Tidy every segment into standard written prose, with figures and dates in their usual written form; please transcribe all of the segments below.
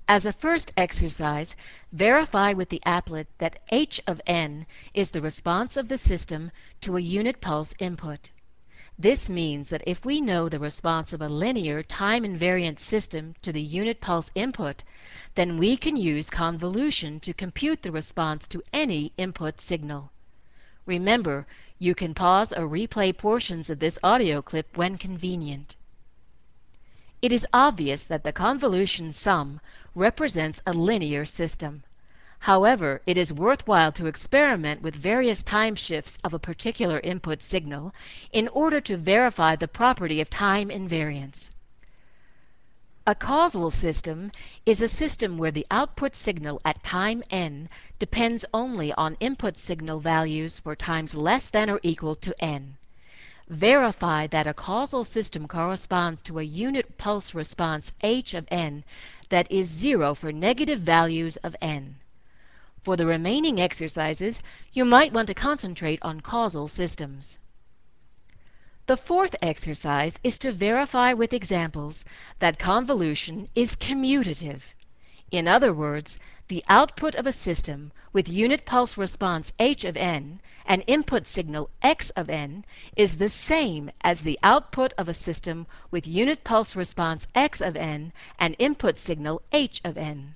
As a first exercise, verify with the applet that h of n is the response of the system to a unit pulse input. This means that if we know the response of a linear time-invariant system to the unit pulse input, then we can use convolution to compute the response to any input signal. Remember, you can pause or replay portions of this audio clip when convenient. It is obvious that the convolution sum represents a linear system. However, it is worthwhile to experiment with various time shifts of a particular input signal in order to verify the property of time invariance. A causal system is a system where the output signal at time n depends only on input signal values for times less than or equal to n. Verify that a causal system corresponds to a unit pulse response h of n that is 0 for negative values of n. For the remaining exercises, you might want to concentrate on causal systems. The fourth exercise is to verify with examples that convolution is commutative. In other words, the output of a system with unit pulse response h of n and input signal x of n is the same as the output of a system with unit pulse response x of n and input signal h of n.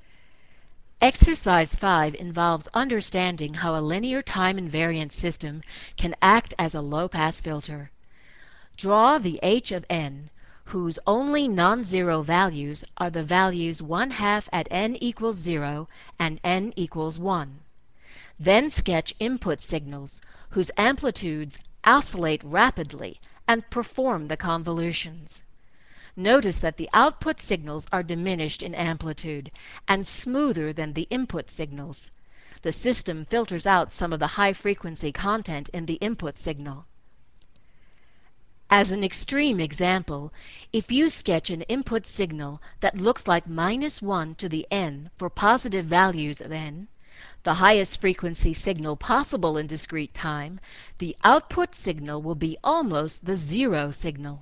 Exercise 5 involves understanding how a linear time-invariant system can act as a low-pass filter. Draw the h of n, whose only non-zero values are the values 1/2 at n equals 0 and n equals 1. Then sketch input signals, whose amplitudes oscillate rapidly, and perform the convolutions. Notice that the output signals are diminished in amplitude and smoother than the input signals. The system filters out some of the high-frequency content in the input signal. As an extreme example, if you sketch an input signal that looks like -1 to the n for positive values of n, the highest frequency signal possible in discrete time, the output signal will be almost the zero signal.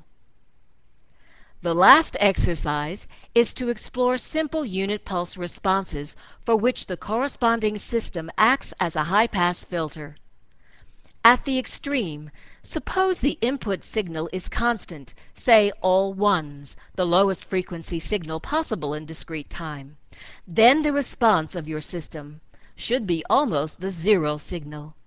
The last exercise is to explore simple unit pulse responses for which the corresponding system acts as a high-pass filter. At the extreme, suppose the input signal is constant, say all ones, the lowest frequency signal possible in discrete time. Then the response of your system should be almost the zero signal.